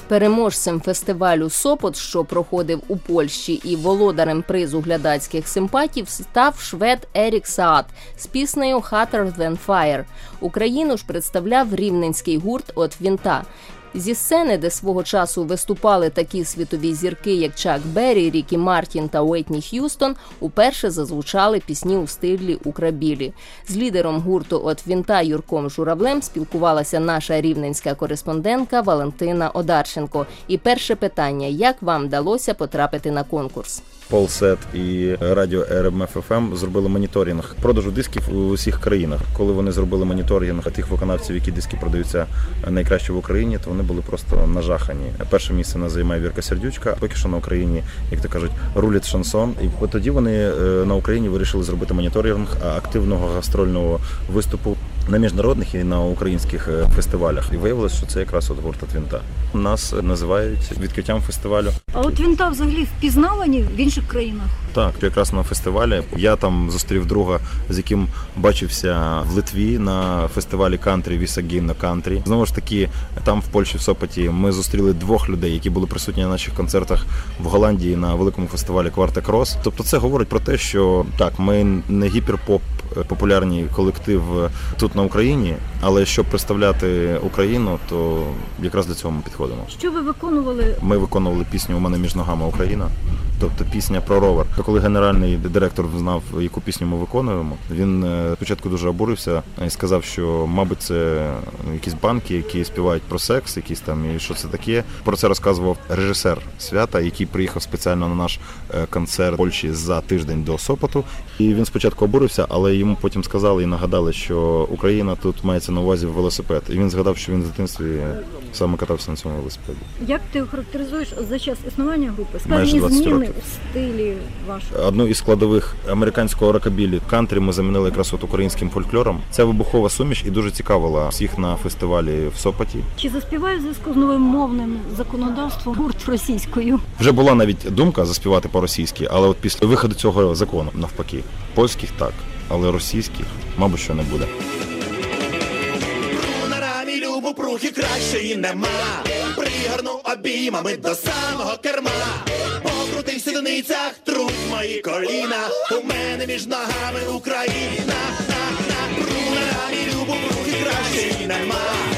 Переможцем фестивалю «Сопот», що проходив у Польщі, і володарем призу глядацьких симпатій став швед Ерік Саад з піснею «Hotter Than Fire». Україну ж представляв рівненський гурт «От Вінта». Зі сцени, де свого часу виступали такі світові зірки, як Чак Беррі, Рікі Мартін та Уітні Х'юстон, уперше зазвучали пісні у стилі украбілі. З лідером гурту «От Вінта» Юрком Журавлем спілкувалася наша рівненська кореспондентка Валентина Одарченко. І перше питання – як вам вдалося потрапити на конкурс? Полсет і радіо РМФ-ФМ зробили моніторинг продажу дисків у усіх країнах. Коли вони зробили моніторинг тих виконавців, які диски продаються найкраще в Україні, то вони були просто нажахані. Перше місце нас займає Вірка Сердючка. Поки що на Україні, як то кажуть, рулить шансон. І тоді вони на Україні вирішили зробити моніторинг активного гастрольного виступу на міжнародних і на українських фестивалях. І виявилось, що це якраз от гурт «От Вінта». Нас називають відкриттям фестивалю. А «От Вінта» взагалі впізнавані в інших країнах? Так, якраз на фестивалі. Я там зустрів друга, з яким бачився в Литві на фестивалі кантрі «Вісагін кантрі». Знову ж таки, там в Польщі, в Сопоті, ми зустріли двох людей, які були присутні на наших концертах в Голландії на великому фестивалі «Кварте Крос». Тобто це говорить про те, що так, ми не гіперпоп популярний колектив тут на Україні, але щоб представляти Україну, то якраз для цього ми підходимо. Що ви виконували? Ми виконували пісню «У мене між ногами Україна», тобто пісня про ровер. Коли генеральний директор знав, яку пісню ми виконуємо, він спочатку дуже обурився і сказав, що, мабуть, це якісь банки, які співають про секс, якісь там, і що це таке. Про це розказував режисер свята, який приїхав спеціально на наш концерт в Польщі за тиждень до Сопоту. І він спочатку обурився, але йому потім сказали і нагадали, що Україна тут мається на увазі велосипед. І він згадав, що він в дитинстві саме катався на цьому велосипеді. Як ти охарактеризуєш за час існування групи? Майже 20 зміни років. у стилі вашого? Одну із складових американського рокабілі кантрі ми замінили якраз от українським фольклором. Ця вибухова суміш і дуже цікавила всіх на фестивалі в Сопоті. Чи заспіває в зв'язку з новим мовним законодавством гурт російською? Вже була навіть думка заспівати по-російськи, але от після виходу цього закону, навпаки, польських так, але російських, мабуть, що не буде. На рамі любу прухи кращої нема. Пригорну обіймами до самого керма. По крутих сідницях труть мої коліна. У мене між ногами Україна. На рамі любу прухи кращої нема.